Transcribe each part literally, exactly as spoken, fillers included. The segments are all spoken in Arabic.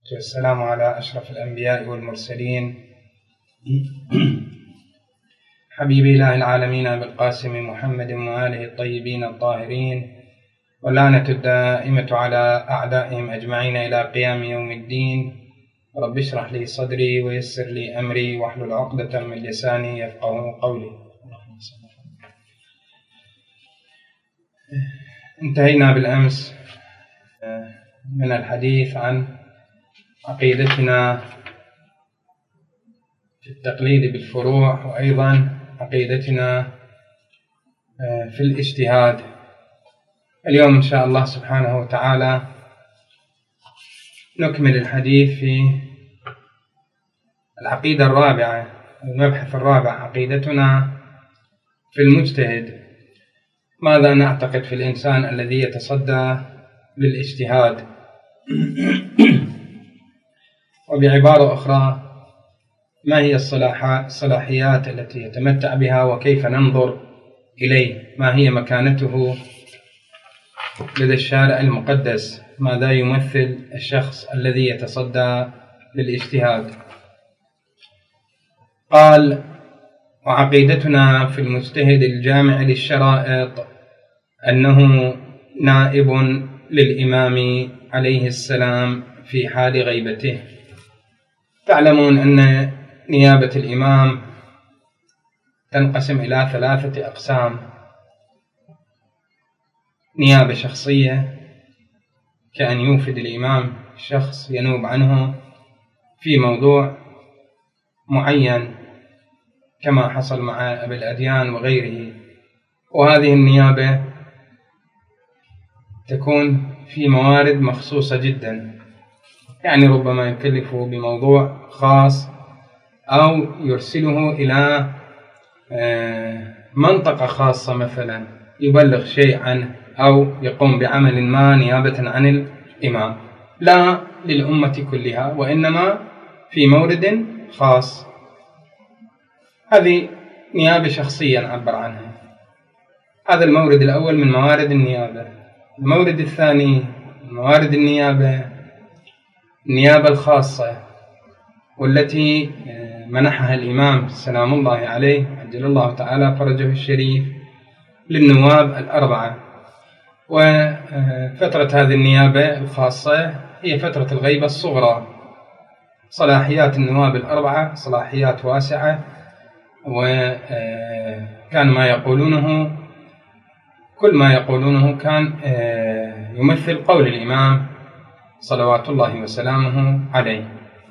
والسلام على أشرف الأنبياء والمرسلين حبيب إله العالمين أبي القاسم محمد وآله الطيبين الطاهرين، واللعنة الدائمة على أعدائهم أجمعين إلى قيام يوم الدين. رب اشرح لي صدري ويسر لي أمري واحلل عقدة من لساني يفقهوا قولي. انتهينا بالأمس من الحديث عن عقيدتنا في التقليد بالفروع، وأيضا عقيدتنا في الاجتهاد. اليوم إن شاء الله سبحانه وتعالى نكمل الحديث في العقيدة الرابعة، المبحث الرابع، عقيدتنا في المجتهد. ماذا نعتقد في الإنسان الذي يتصدى للاجتهاد؟ وبعبارة أخرى، ما هي الصلاحيات التي يتمتع بها وكيف ننظر إليه؟ ما هي مكانته لدى الشارع المقدس؟ ماذا يمثل الشخص الذي يتصدى للاجتهاد؟ قال: وعقيدتنا في المجتهد الجامع للشرائط أنه نائب للإمام عليه السلام في حال غيبته. تعلمون أن نيابة الإمام تنقسم إلى ثلاثة أقسام: نيابة شخصية، كأن يوفد الإمام شخص ينوب عنه في موضوع معين كما حصل مع أبي الأديان وغيره، وهذه النيابة تكون في موارد مخصوصة جدا، يعني ربما يكلفه بموضوع خاص أو يرسله إلى منطقة خاصة مثلا يبلغ شيء عنه أو يقوم بعمل ما نيابة عن الإمام، لا للأمة كلها وإنما في مورد خاص. هذه نيابة شخصية نعبر عنها. هذا المورد الأول من موارد النيابة. المورد الثاني من موارد النيابة النيابة الخاصة، والتي منحها الإمام سلام الله عليه عجل الله تعالى فرجه الشريف للنواب الأربعة. وفترة هذه النيابة الخاصة هي فترة الغيبة الصغرى. صلاحيات النواب الأربعة صلاحيات واسعة، وكان ما يقولونه كل ما يقولونه كان يمثل قول الإمام صلوات الله وسلامه عليه.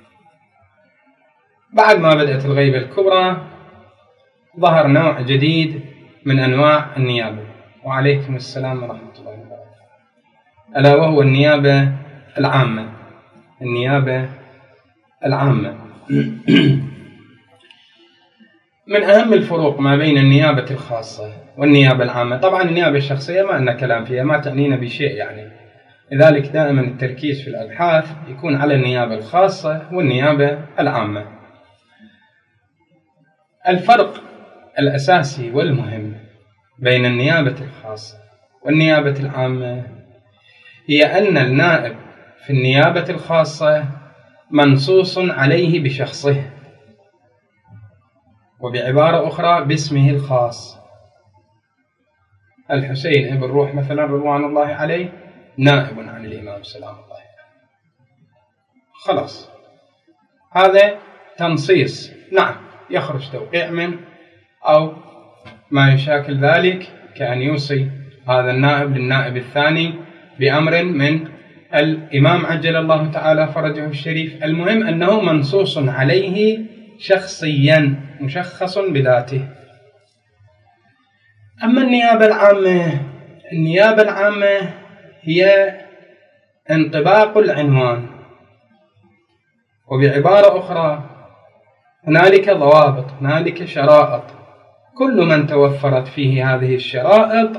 بعد ما بدأت الغيبة الكبرى ظهر نوع جديد من أنواع النيابة، وعليكم السلام ورحمة الله وبركاته، ألا وهو النيابة العامة. النيابة العامة من أهم الفروق ما بين النيابة الخاصة والنيابة العامة. طبعا النيابة الشخصية ما لنا كلام فيها، ما تعنينا بشيء يعني، لذلك دائما التركيز في الأبحاث يكون على النيابة الخاصة والنيابة العامة. الفرق الأساسي والمهم بين النيابة الخاصة والنيابة العامة هي أن النائب في النيابة الخاصة منصوص عليه بشخصه، وبعبارة أخرى باسمه الخاص. الحسين ابن روح مثلا رضوان الله عليه نائب عن الإمام سلام الله عليه، خلاص، هذا تنصيص. نعم، يخرج توقيع منه أو ما يشاكل ذلك، كأن يوصي هذا النائب للنائب الثاني بأمر من الإمام عجل الله تعالى فرجه الشريف. المهم أنه منصوص عليه شخصيا، مشخص بذاته. أما النيابة العامة، النيابة العامة هي انطباق العنوان، وبعبارة أخرى هنالك ضوابط، هنالك شرائط، كل من توفرت فيه هذه الشرائط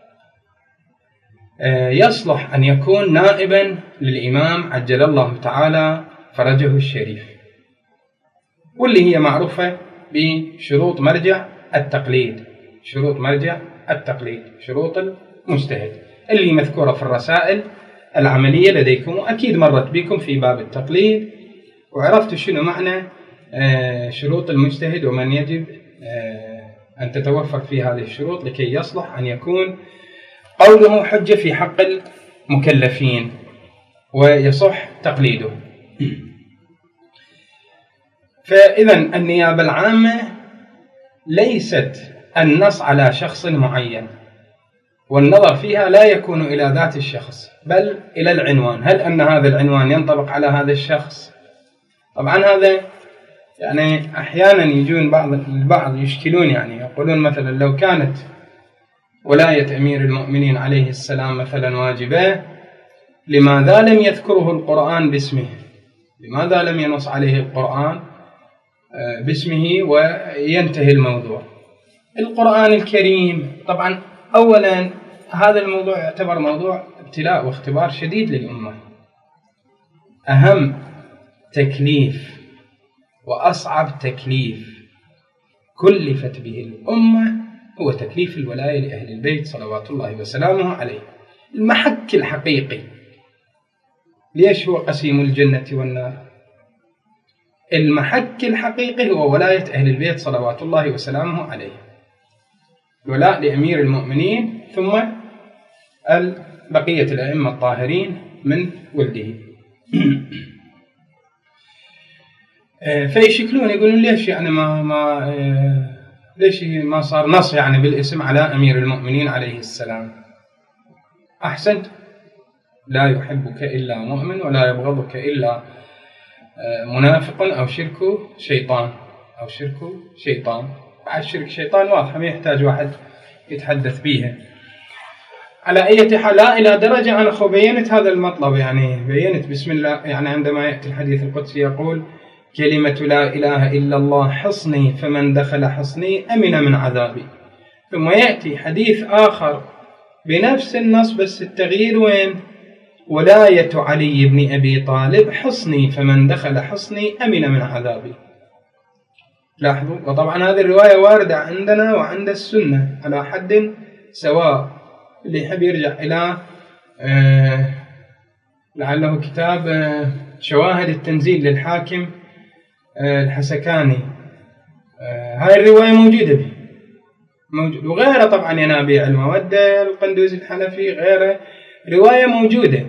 يصلح أن يكون نائبا للإمام عجل الله تعالى فرجه الشريف، واللي هي معروفة بشروط مرجع التقليد. شروط مرجع التقليد، شروط المجتهد اللي مذكورة في الرسائل العملية لديكم، وأكيد مرت بكم في باب التقليد وعرفتوا شنو معنى شروط المجتهد ومن يجب أن تتوفر في هذه الشروط لكي يصلح أن يكون قوله حجة في حق المكلفين ويصح تقليده. فإذا النيابة العامة ليست النص على شخص معين، والنظر فيها لا يكون إلى ذات الشخص بل إلى العنوان، هل أن هذا العنوان ينطبق على هذا الشخص؟ طبعا هذا يعني أحيانا يجون بعض البعض يشكلون، يعني يقولون مثلا لو كانت ولاية أمير المؤمنين عليه السلام مثلا واجبة، لماذا لم يذكره القرآن باسمه؟ لماذا لم ينص عليه القرآن باسمه وينتهي الموضوع؟ القرآن الكريم طبعا أولا هذا الموضوع يعتبر موضوع ابتلاء واختبار شديد للأمة. أهم تكليف وأصعب تكليف كلفت به الأمة هو تكليف الولاية لأهل البيت صلوات الله وسلامه عليه، المحك الحقيقي. ليش هو قسيم الجنة والنار؟ المحك الحقيقي هو ولاية أهل البيت صلوات الله وسلامه عليه، الولاء لأمير المؤمنين ثم بقية الأئمة الطاهرين من ولده. فيشكلون يقولون ليش يعني ما ما ليش ما صار نص يعني بالاسم على أمير المؤمنين عليه السلام؟ أحسنت، لا يحبك إلا مؤمن ولا يبغضك إلا منافق أو شرك شيطان أو شرك شيطان. بعد شرك شيطان واضح ما يحتاج واحد يتحدث بيها. على أي حال لا إلى درجة أنا خو بينت هذا المطلب، يعني بينت بسم الله، يعني عندما يأتي الحديث القدسي يقول كلمة لا إله إلا الله حصني فمن دخل حصني أمن من عذابي، ثم يأتي حديث آخر بنفس النص بس التغيير وين؟ ولاية علي بن أبي طالب حصني فمن دخل حصني أمن من عذابي. لاحظوا، وطبعا هذه الرواية واردة عندنا وعند السنة على حد سواء. اللي يحب يرجع إلى آه لعله كتاب آه شواهد التنزيل للحاكم آه الحسكاني، آه هاي الرواية موجودة به موجود، وغيره طبعا ينابيع المودة القندوزي الحنفي غيره رواية موجودة.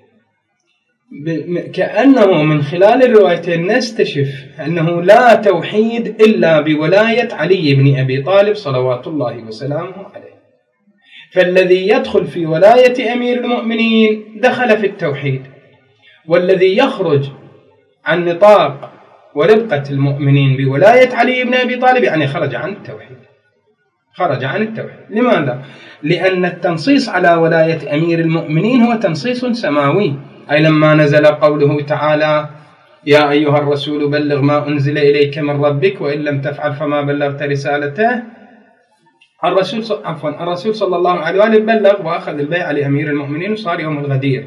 كأنه من خلال الروايتين نستشف أنه لا توحيد إلا بولاية علي بن أبي طالب صلوات الله وسلامه عليه. فالذي يدخل في ولاية أمير المؤمنين دخل في التوحيد، والذي يخرج عن نطاق وربقة المؤمنين بولاية علي بن أبي طالب يعني خرج عن التوحيد، خرج عن التوحيد. لماذا؟ لأن التنصيص على ولاية أمير المؤمنين هو تنصيص سماوي، أي لما نزل قوله تعالى يا أيها الرسول بلغ ما أنزل إليك من ربك وإن لم تفعل فما بلغت رسالته، الرسول عفوا الرسول صلى الله عليه وآله بلغ وأخذ البيعة لأمير المؤمنين وصار يوم الغدير.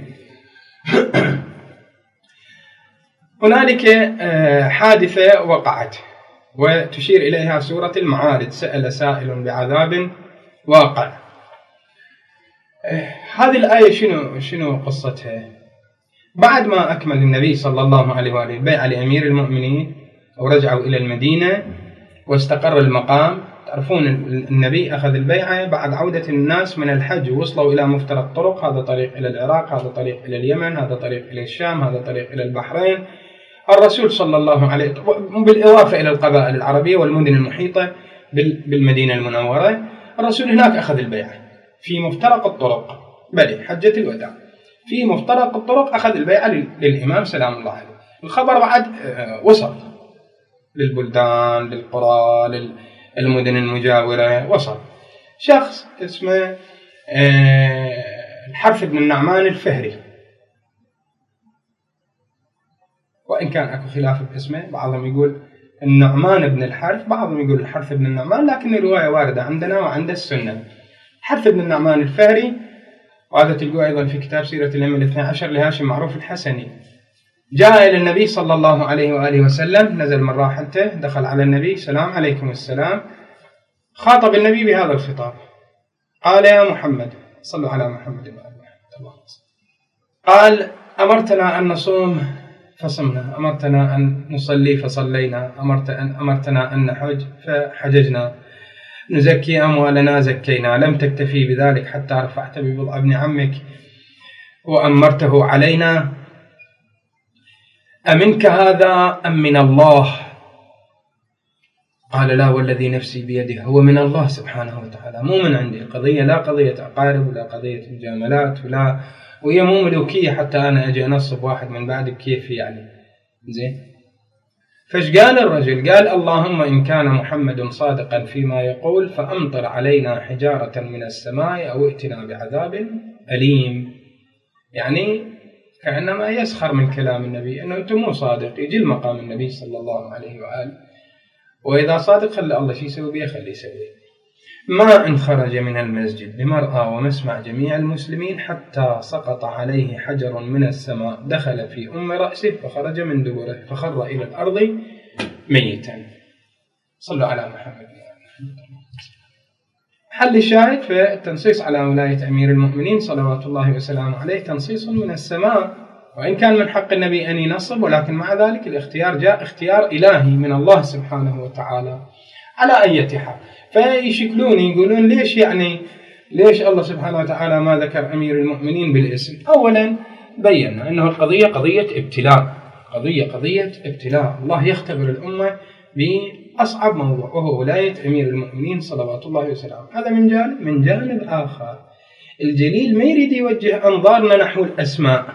هنالك حادثة وقعت وتشير إليها سورة المعارج، سأل سائل بعذاب واقع. هذه الآية شنو شنو قصتها؟ بعد ما أكمل النبي صلى الله عليه وآله البيعة لأمير المؤمنين ورجعوا إلى المدينة واستقر المقام، تعرفون النبي أخذ البيعة بعد عودة الناس من الحج ووصلوا إلى مفترق طرق، هذا طريق إلى العراق، هذا طريق إلى اليمن، هذا طريق إلى الشام، هذا طريق إلى البحرين. الرسول صلى الله عليه وسلم بالإضافة إلى القبائل العربية والمدن المحيطة بالمدينة المنورة، الرسول هناك أخذ البيعة في مفترق الطرق، بل حجة الوداع في مفترق الطرق أخذ البيعة للإمام سلام الله عليه. الخبر بعد وصل للبلدان، للقرى، للمدن المجاورة، وصل شخص اسمه الحرث بن النعمان الفهري، وإن كان أكو خلاف باسمه، بعضهم يقول النعمان بن الحرث، بعضهم يقول الحرث بن النعمان، لكن الرواية واردة عندنا وعند السنة. الحرث بن النعمان الفهري، وهذا تلقوه أيضا في كتاب سيرة الأئمة الاثني عشر لهاشم معروف الحسني، جاء إلى النبي صلى الله عليه وآله وسلم، نزل من راحلته، دخل على النبي سلام عليكم السلام، خاطب النبي بهذا الخطاب، قال يا محمد، صلوا على محمد وآل محمد، قال أمرتنا أن نصوم فصمنا، أمرتنا أن نصلي فصلينا، أمرت أن أمرتنا أن نحج فحججنا، نزكي أموالنا زكينا، لم تكتفي بذلك حتى رفعت ببضع ابن عمك وأمرته علينا، أمنك هذا أم من الله؟ قال لا والذي نفسي بيده، هو من الله سبحانه وتعالى، مو من عندي. القضية لا قضية أقارب ولا قضية مجاملات ولا، وهي مو ملوكية حتى أنا أجي أنصب واحد من بعدك كيف يعني. زين، فايش قال الرجل؟ قال اللهم إن كان محمد صادقا فيما يقول فأمطر علينا حجارة من السماء أو ائتنا بعذاب أليم. يعني كأنما يسخر من كلام النبي، أنه أنت مو صادق، يجي المقام النبي صلى الله عليه وآله، وإذا صادق خلى الله شي يسوي بيه خلي يسوي. ما إن خرج من المسجد بمرأى ومسمع جميع المسلمين حتى سقط عليه حجر من السماء دخل في أم رأسه فخرج من دبره فخر إلى الأرض ميتا. صلوا على محمد. حل الشاهد في التنصيص على ولاية أمير المؤمنين صلوات الله وسلامه عليه تنصيص من السماء، وإن كان من حق النبي أن ينصب، ولكن مع ذلك الاختيار جاء اختيار إلهي من الله سبحانه وتعالى على أي حال. فيشكلون يقولون ليش يعني ليش الله سبحانه وتعالى ما ذكر أمير المؤمنين بالاسم؟ أولا بينا أنه القضية قضية ابتلاء، قضية قضية ابتلاء، الله يختبر الأمة بأصعب موضوع وهو ولاية أمير المؤمنين صلوات الله وسلامه. هذا من جانب. من جانب آخر الجليل ما يريد يوجه أنظارنا نحو الأسماء.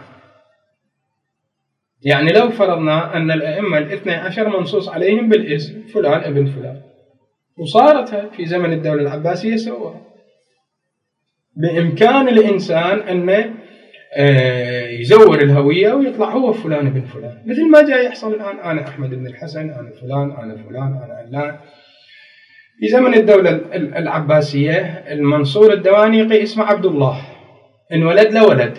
يعني لو فرضنا أن الأئمة الاثنى عشر منصوص عليهم بالاسم فلان ابن فلان، وصارت في زمن الدولة العباسية سووها، بإمكان الإنسان أن يزور الهوية ويطلع هو فلان ابن فلان، مثل ما جاء يحصل الآن، أنا أحمد بن الحسن، أنا فلان، أنا فلان، أنا علان. في زمن الدولة العباسية المنصور الدوانيقي اسمه عبد الله، انولد له ولد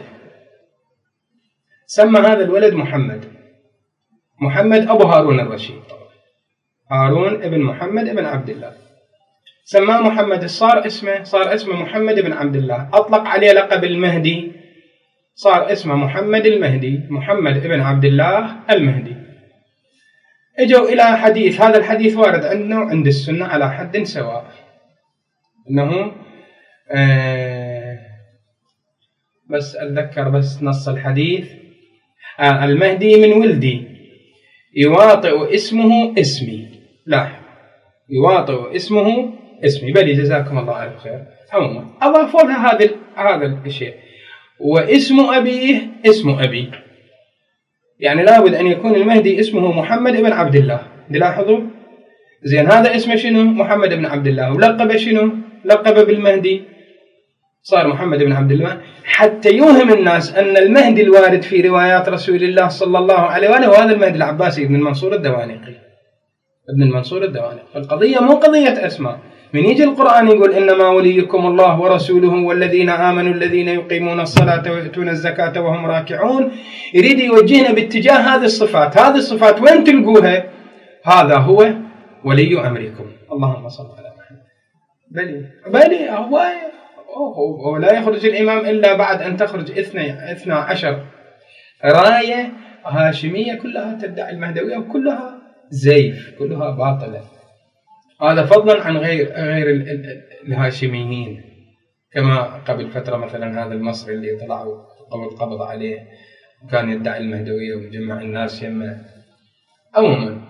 سمى هذا الولد محمد، محمد أبو هارون الرشيد، هارون ابن محمد ابن عبد الله، سماه محمد، صار اسمه صار اسمه محمد بن عبد الله، أطلق عليه لقب المهدي، صار اسمه محمد المهدي، محمد ابن عبد الله المهدي. اجوا إلى حديث، هذا الحديث وارد عندنا عند السنة على حد سواء، إنه آه بس أتذكر بس نص الحديث، آه المهدي من ولدي يواطئ اسمه اسمي، لا يواطئ اسمه اسمي، بلي جزاكم الله ألف خير. عموما أضافوا لها هذا هذا الشيء، واسم أبيه اسم أبي، يعني لابد أن يكون المهدي اسمه محمد بن عبد الله. تلاحظوا زين، هذا اسمه شنو؟ محمد بن عبد الله، ولقب شنو؟ لقب بالمهدي، صار محمد بن عبد الله، حتى يوهم الناس أن المهدي الوارد في روايات رسول الله صلى الله عليه وآله وهذا المهدي العباسي ابن المنصور الدوانيقي، ابن المنصور الدوانيقي. فالقضية مو قضية أسماء. من يجي القرآن يقول إنما وليكم الله ورسوله والذين آمنوا الذين يقيمون الصلاة ويؤتون الزكاة وهم راكعون، يريد يوجهنا باتجاه هذه الصفات. هذه الصفات وين تلقوها؟ هذا هو ولي أمركم. اللهم صل على محمد. بلي بلي هو ولا يخرج الإمام إلا بعد أن تخرج اثنى اثنى عشر راية هاشمية كلها تدعي المهدوية وكلها زيف، كلها باطلة. هذا فضلا عن غير غير الهاشميين، كما قبل فترة مثلا هذا المصري اللي طلعوا قبض قبض عليه وكان يدعي المهدوية وجمع الناس يمه. عموما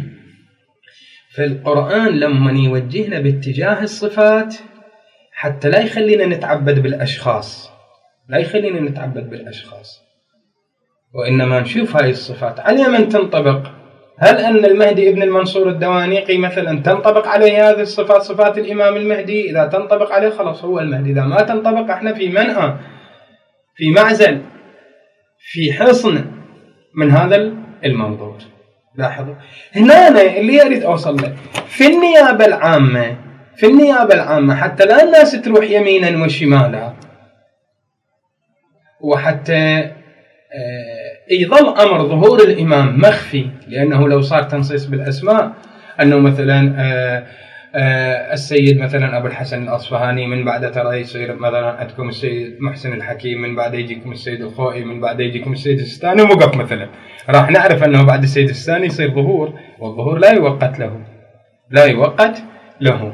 فالقرآن لما يوجهنا باتجاه الصفات حتى لا يخلينا نتعبد بالأشخاص، لا يخلينا نتعبد بالأشخاص، وإنما نشوف هاي الصفات على من تنطبق. هل أن المهدي ابن المنصور الدوانيقي مثلا تنطبق عليه هذه الصفات، صفات الإمام المهدي؟ إذا تنطبق عليه خلاص هو المهدي، إذا ما تنطبق احنا في منأى، في معزل، في حصن من هذا الموضوع. لاحظوا هنا أنا اللي أريد أوصل له في النيابة العامة، في النيابة العامة حتى لا الناس تروح يمينا وشمالا، وحتى يظل أمر ظهور الإمام مخفي، لأنه لو صار تنصيص بالأسماء أنه مثلا آه السيد مثلا أبو الحسن الأصفهاني، من بعد ترى يصير مثلا عندكم السيد محسن الحكيم، من بعد يجيكم السيد الخوئي، من بعد يجيكم السيد السيستاني، ووقف مثلا. راح نعرف أنه بعد السيد السيستاني يصير ظهور، والظهور لا يوقت له، لا يوقت له.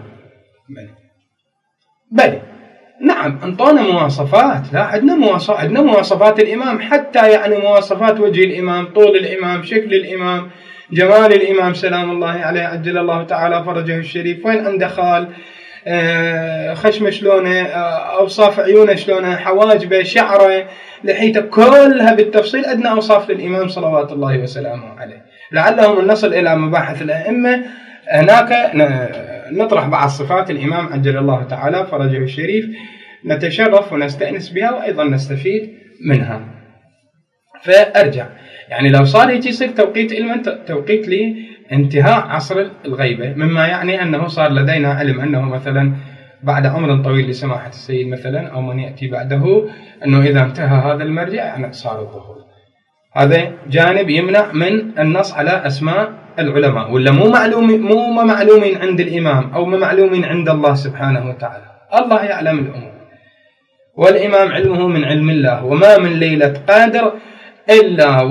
بل نعم انطونا مواصفات، لا عندنا مواصفات، عندنا مواصفات الإمام، حتى يعني مواصفات وجه الإمام، طول الإمام، شكل الإمام، جمال الإمام سلام الله عليه عجل الله تعالى فرجه الشريف، وين عنده خال، آه خشمه شلونه، آه أوصاف عيونه شلونه، حواجبه، شعره، لحيته، كلها بالتفصيل. عندنا أوصاف للإمام صلوات الله وسلامه عليه. لعلهم أن نصل إلى مباحث الأئمة هناك نطرح بعض صفات الإمام عجل الله تعالى فرجه الشريف، نتشرف ونستأنس بها، وأيضا نستفيد منها. فأرجع يعني لو صار يجي يصير توقيت علم، توقيت لانتهاء عصر الغيبة، مما يعني أنه صار لدينا علم أنه مثلا بعد عمر طويل لسماحة السيد مثلا أو من يأتي بعده، أنه إذا انتهى هذا المرجع يعني صار الظهور. هذا جانب يمنع من النص على أسماء العلماء، ولا مو معلوم، مو معلومين عند الإمام أو معلومين عند الله سبحانه وتعالى. الله يعلم الأمور، والإمام علمه من علم الله. وما من ليلة قادر إلا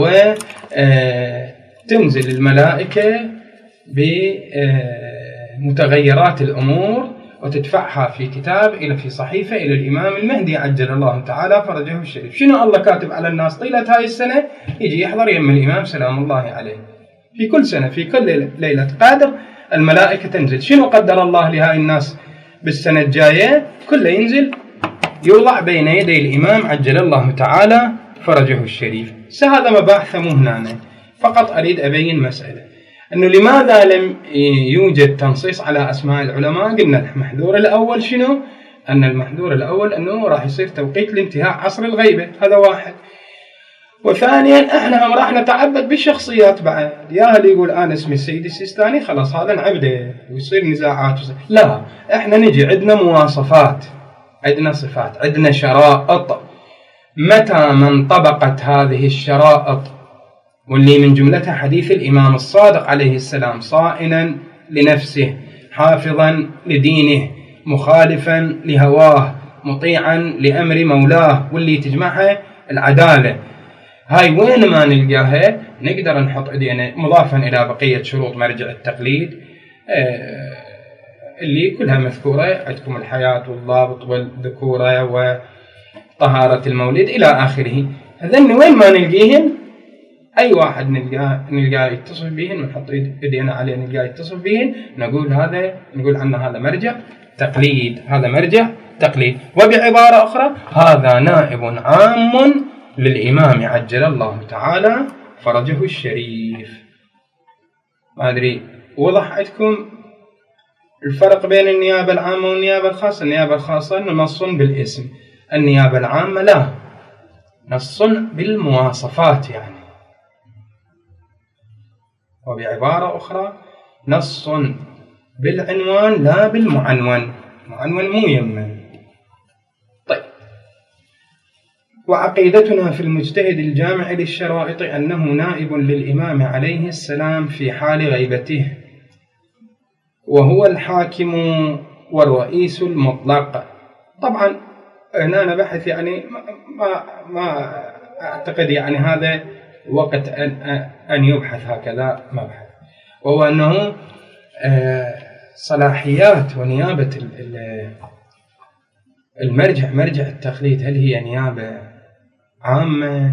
وتنزل الملائكة بمتغيرات الأمور وتدفعها في كتاب إلى في صحيفة إلى الإمام المهدي عجل الله تعالى فرجه الشريف. شنو الله كاتب على الناس طيلة هاي السنة؟ يجي يحضر يم الإمام سلام الله عليه. في كل سنة في كل ليلة قادر الملائكة تنزل. شنو قدر الله لهاي الناس بالسنة الجاية؟ كله ينزل يوضع بين يدي الإمام عجل الله تعالى فرجه الشريف. هذا مباحث مو هنا، فقط أريد أبين مسألة أنه لماذا لم يوجد تنصيص على أسماء العلماء. قلنا المحذور الأول شنو؟ أن المحذور الأول أنه راح يصير توقيت لانتهاء عصر الغيبة، هذا واحد. وثانيا احنا هم راح نتعبد بالشخصيات بعد، يا اللي يقول أنا اسمي السيد السيستاني خلاص هذا نعبده ويصير نزاعات. لا، احنا نجي عندنا مواصفات، عندنا صفات، عندنا شرائط. متى ما انطبقت هذه الشرائط، واللي من جملتها حديث الإمام الصادق عليه السلام: صائنا لنفسه، حافظا لدينه، مخالفا لهواه، مطيعا لأمر مولاه، واللي تجمعها العدالة. هاي وين ما نلقاها نقدر نحط ايدينا، مضافا إلى بقية شروط مرجع التقليد اللي كلها مذكورة عندكم: الحياة والضابط والذكورة وطهارة المولد إلى آخره. هذن وين ما نلقيهن أي واحد نلقاه نلقاه يتصف بهن ونحط ايدينا عليه نلقاه يتصف بهن، نقول هذا، نقول عنه هذا مرجع تقليد، هذا مرجع تقليد. وبعبارة أخرى هذا نائب عام للإمام عجل الله تعالى فرجه الشريف. ما أدري وضح عندكم الفرق بين النيابة العامة والنيابة الخاصة. النيابة الخاصة أنه نص بالاسم، النيابة العامة لا، نص بالمواصفات يعني. وبعبارة أخرى نص بالعنوان لا بالمعنون، معنون مو يمن. طيب، وعقيدتنا في المجتهد الجامع للشرائط أنه نائب للإمام عليه السلام في حال غيبته، وهو الحاكم والرئيس المطلق. طبعا هنا بحث يعني ما ما أعتقد يعني هذا وقت أن أن يبحث هكذا مبحث، وهو أنه صلاحيات ونيابة المرجع مرجع التقليد، هل هي نيابة عامة؟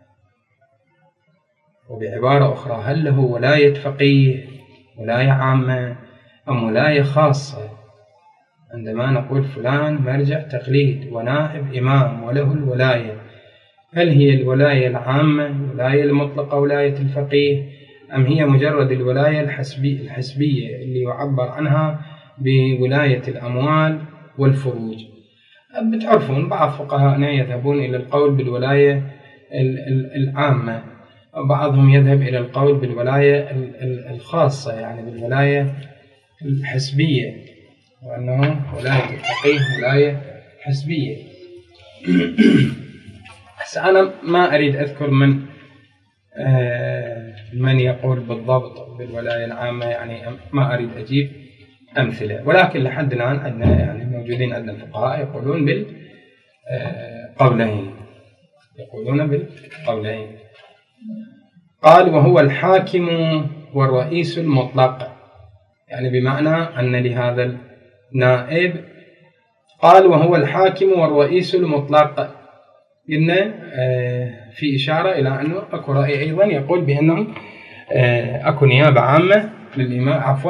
وبعبارة أخرى هل له ولاية فقيه، ولاية عامة، أم ولاية خاصة؟ عندما نقول فلان مرجع تقليد ونائب إمام وله الولاية، هل هي الولاية العامة، الولاية المطلقة، ولاية الفقيه، أم هي مجرد الولاية الحسبي الحسبية اللي يعبر عنها بولاية الأموال والفروج؟ بتعرفون بعض فقهاءنا يذهبون إلى القول بالولاية العامة، وبعضهم يذهب إلى القول بالولاية الخاصة يعني بالولاية الحسبية، وأنه ولاية الفقيه ولاية حسبية. بس أنا ما أريد أذكر من من يقول بالضبط بالولاية العامة، يعني ما أريد أجيب أمثلة، ولكن لحد الآن عندنا يعني موجودين عندنا الفقهاء يقولون بالقولين يقولون بالقولين. قال وهو الحاكم والرئيس المطلق، يعني بمعنى أن لهذا النائب، قال وهو الحاكم والرئيس المطلق، قلنا في إشارة إلى أنه أكو رأي أيضا يقول بأنه أكو نيابة عامة للإمام، عفوا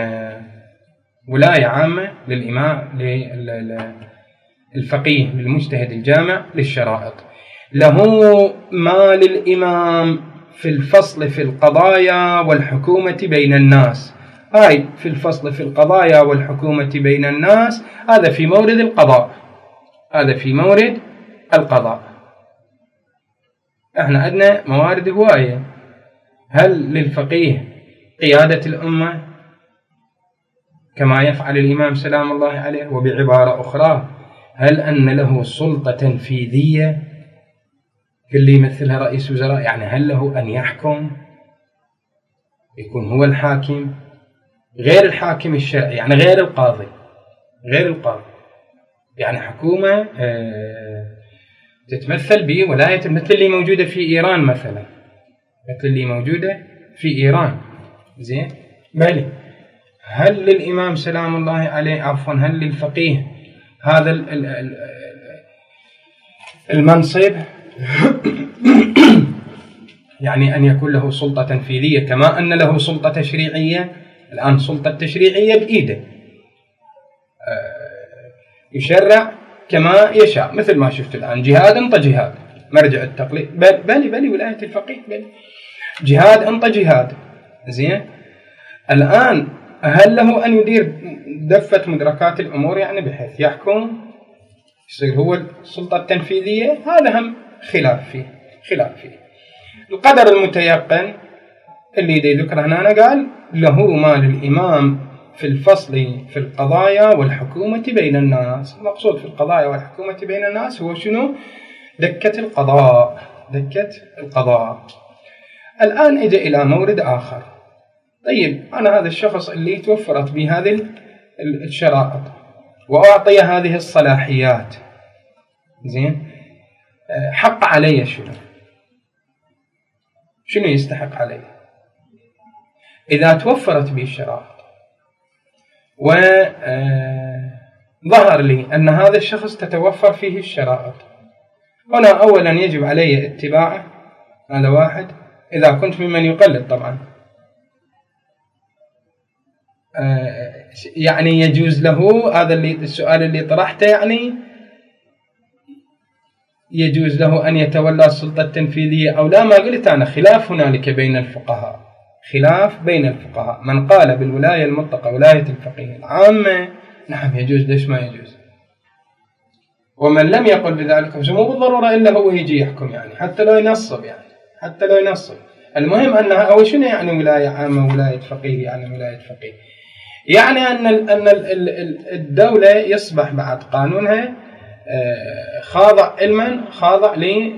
ولاية عامة للإمام للفقيه للمجتهد الجامع للشرائط. له ما للإمام في الفصل في القضايا والحكومة بين الناس. هاي في الفصل في القضايا والحكومة بين الناس، هذا في مورد القضاء، هذا في مورد القضاء. احنا عندنا موارد هواية. هل للفقيه قيادة الأمة كما يفعل الإمام سلام الله عليه؟ وبعبارة أخرى، هل أن له سلطة تنفيذية كل يمثلها رئيس وزراء؟ يعني هل له أن يحكم، يكون هو الحاكم غير الحاكم الشرعي، يعني غير القاضي، غير القاضي، يعني حكومة تتمثل بولاية مثل اللي موجودة في إيران مثلا، مثل اللي موجودة في إيران. زين، بلي هل للإمام سلام الله عليه، عفوا هل للفقيه هذا المنصب يعني أن يكون له سلطة تنفيذية كما أن له سلطة تشريعية؟ الآن سلطة تشريعية بإيده، يشرع كما يشاء، مثل ما شفت الآن جهاد انطى جهاد، مرجع التقليد، بلي بلي ولاية الفقيه، بلي جهاد انطى جهاد. زين، الآن هل له أن يدير دفة مدركات الأمور، يعني بحيث يحكم يصير هو السلطة التنفيذية؟ هذا هم خلاف فيه، خلاف فيه. القدر المتيقن اللي دي ذكره هنا قال له ما للإمام في الفصل في القضايا والحكومة بين الناس. المقصود في القضايا والحكومة بين الناس هو شنو؟ دكة القضاء، دكة القضاء. الآن اجى إلى مورد آخر. طيب أنا هذا الشخص اللي توفرت به هذه الشرائط وأعطي هذه الصلاحيات، زين، حق علي شنو؟ شنو يستحق علي؟ إذا توفرت به الشرائط وظهر لي أن هذا الشخص تتوفر فيه الشرائط، هنا أولا يجب علي اتباعه، هذا واحد، إذا كنت ممن يقلد طبعا. يعني يجوز له هذا اللي السؤال اللي طرحته، يعني يجوز له أن يتولى السلطة التنفيذية أو لا؟ ما قلت أنا، خلاف هنالك بين الفقهاء، خلاف بين الفقهاء. من قال بالولاية المطلقة ولاية الفقيه العامة نعم يجوز، ليش ما يجوز؟ ومن لم يقل بذلك مو بالضرورة إلا هو يجي يحكم، يعني حتى لو ينصب، يعني حتى لو ينصب. المهم أنها أو شنو يعني ولاية عامة ولاية فقيه؟ يعني ولاية فقيه يعني أن أن الدولة يصبح بعد قانونها خاضع علما، خاضع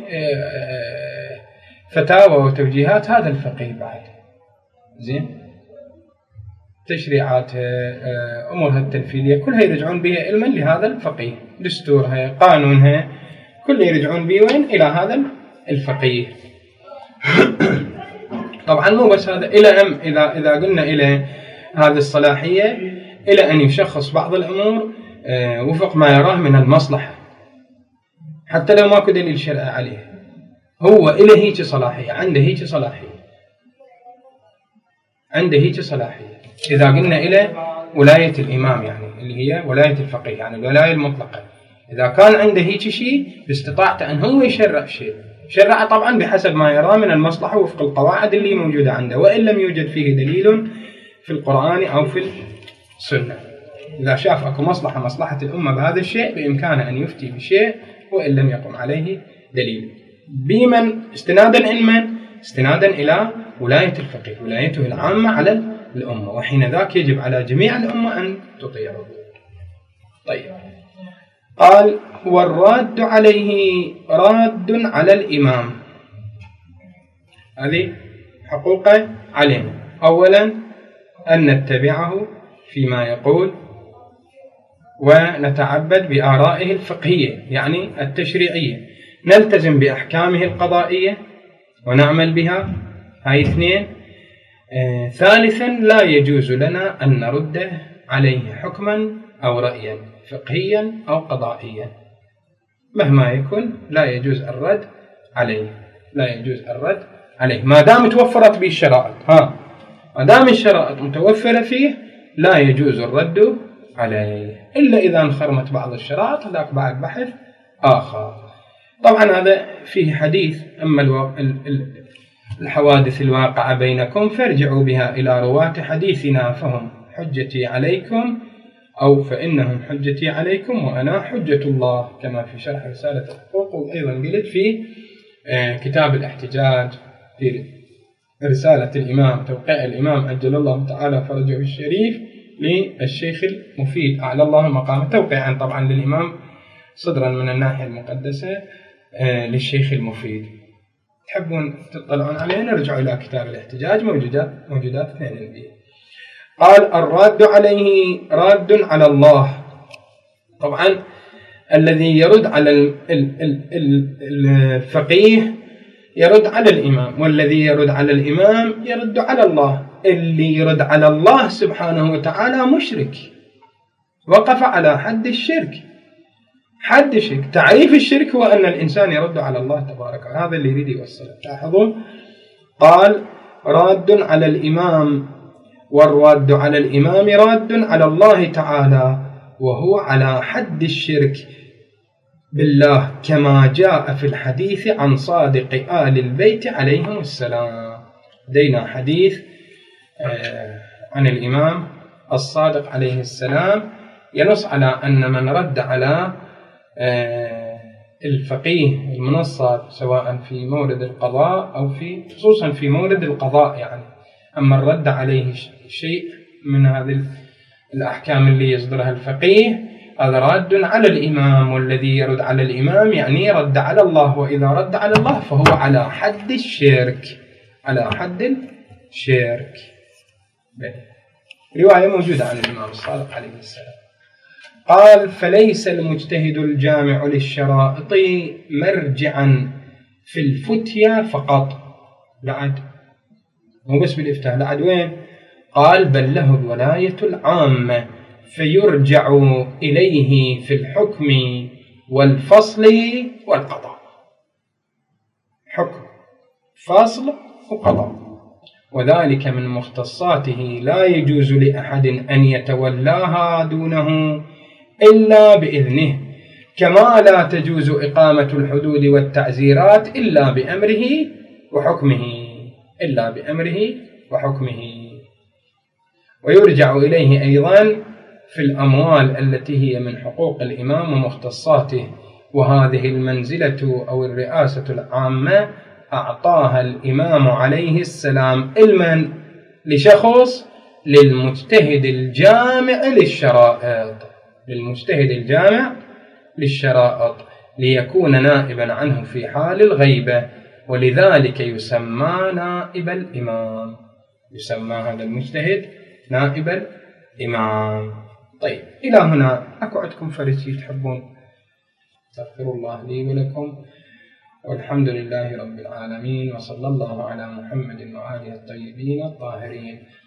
لفتاوى وتوجيهات هذا الفقيه بعد. زين، تشريعاتها، أمورها التنفيذية كلها يرجعون بها علما لهذا الفقيه، دستورها، قانونها، كلها يرجعون به وين؟ إلى هذا الفقيه. طبعا مو بس هذا، إلى أم إذا إذا قلنا إلى هذه الصلاحية إلى أن يشخص بعض الأمور وفق ما يراه من المصلحة، حتى لو ماكو دليل شرعي عليه، هو إلى هيك صلاحية، عنده هيك صلاحية، عنده هيك صلاحية. إذا قلنا إلى ولاية الإمام، يعني اللي هي ولاية الفقيه، يعني الولاية المطلقة، إذا كان عنده هيك شيء باستطاعته أن هو يشرع شيء، شرع طبعا بحسب ما يراه من المصلحة وفق القواعد اللي موجودة عنده، وإن لم يوجد فيه دليل في القرآن أو في السنة. إذا شاف أكو مصلحة مصلحة الأمة بهذا الشيء بإمكانه أن يفتي بشيء وإن لم يقم عليه دليل، بمن استنادا علما، استنادا إلى ولاية الفقيه، ولايته العامة على الأمة، وحين ذاك يجب على جميع الأمة أن تطيعه. طيب، قال والراد عليه راد على الإمام. هذه حقوقه علينا، أولا أن نتبعه فيما يقول ونتعبد بآرائه الفقهية يعني التشريعية، نلتزم بأحكامه القضائية ونعمل بها. هاي اثنين. آه ثالثا لا يجوز لنا أن نرد عليه حكما أو رأيا فقهيا أو قضائيا، مهما يكن لا يجوز الرد عليه، لا يجوز الرد عليه ما دام توفرت به الشرائط. ها ما دام الشرائط متوفرة فيه لا يجوز الرد عليه، إلا إذا انخرمت بعض الشرائط هذاك بعد بحث آخر. طبعا هذا فيه حديث. أما الو... الحوادث الواقعة بينكم فارجعوا بها إلى رواة حديثنا فهم حجتي عليكم أو فإنهم حجتي عليكم وأنا حجة الله، كما في شرح رسالة الحقوق. وأيضا قلت في كتاب الاحتجاج في رسالة الإمام توقيع الإمام أجل الله تعالى فرجه الشريف للشيخ المفيد أعلى الله مقامه، توقيعا طبعا للإمام صدرا من الناحية المقدسة للشيخ المفيد. تحبون تطلعون عليه نرجع إلى كتاب الاحتجاج، موجودات موجودات اثنين فيه. قال الراد عليه راد على الله. طبعا الذي يرد على الفقيه يرد على الإمام، والذي يرد على الإمام يرد على الله. اللي يرد على الله سبحانه وتعالى مشرك، وقف على حد الشرك. حد الشرك، تعريف الشرك هو أن الإنسان يرد على الله تبارك وتعالى، هذا اللي يريد يوصله. لاحظوا قال راد على الإمام، والراد على الإمام راد على الله تعالى، وهو على حد الشرك بالله كما جاء في الحديث عن صادق آل البيت عليهم السلام. دينا حديث عن الإمام الصادق عليه السلام ينص على أن من رد على الفقيه المنصب سواء في مورد القضاء أو في خصوصا في مورد القضاء يعني، أما الرد عليه شيء من هذه الأحكام اللي يصدرها الفقيه هذا رد على الإمام، والذي يرد على الإمام يعني رد على الله، وإذا رد على الله فهو على حد الشرك، على حد الشرك. رواية موجودة عن الإمام الصادق عليه السلام. قال فليس المجتهد الجامع للشرائط مرجعا في الفتيا فقط، بعد مو بس بالإفتاء، بعد وين؟ قال بل له الولاية العامة فيرجع إليه في الحكم والفصل والقضاء. حكم فصل وقضاء، وذلك من مختصاته لا يجوز لأحد أن يتولاها دونه إلا بإذنه، كما لا تجوز إقامة الحدود والتعزيرات إلا بأمره وحكمه إلا بأمره وحكمه. ويرجع إليه أيضا في الأموال التي هي من حقوق الإمام ومختصاته، وهذه المنزلة أو الرئاسة العامة أعطاها الإمام عليه السلام علما لشخص للمجتهد الجامع للشرائط، للمجتهد الجامع للشرائط ليكون نائبا عنه في حال الغيبة، ولذلك يسمى نائب الإمام، يسمى هذا المجتهد نائب الإمام. طيب إلى هنا أكو عندكم فريسي تحبون؟ استغفر الله لي ولكم، والحمد لله رب العالمين، وصلى الله على محمد وآله الطيبين الطاهرين.